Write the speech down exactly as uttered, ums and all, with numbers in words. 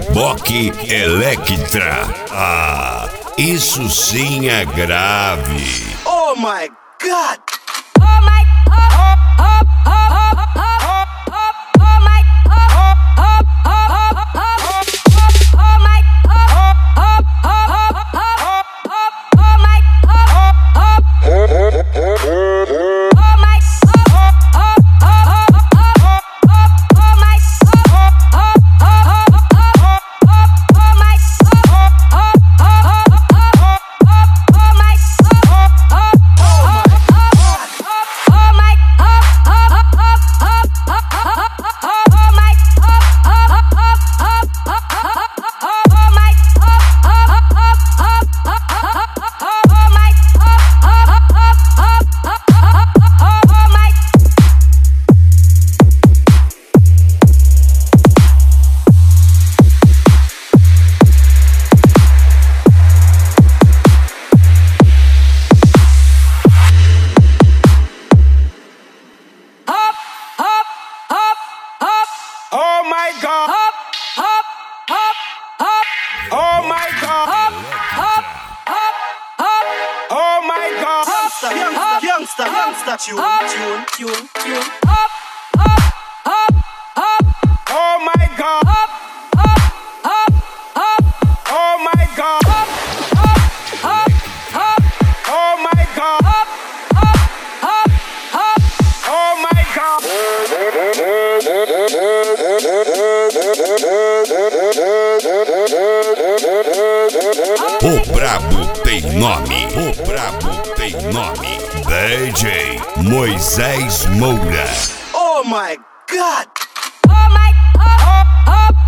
Boque Electra. Ah, isso sim é grave. Oh my God! Oh my, oh, oh, oh, oh, oh, oh, oh, oh my, oh, oh, oh, oh, oh, oh my, oh, oh, oh, oh, oh, oh my, oh, oh, oh my, Youngster, youngster, youngster, tune, tune, tune, tune. Up, up, up, up. Oh my God. Up, up, up, up. Oh my God. Up, up, up, up. Oh my God. Up, up, up, up. Oh my God. O brabo tem nome. O brabo tem nome. D J Moisés Moura. Oh my God. Oh my, oh, oh, oh.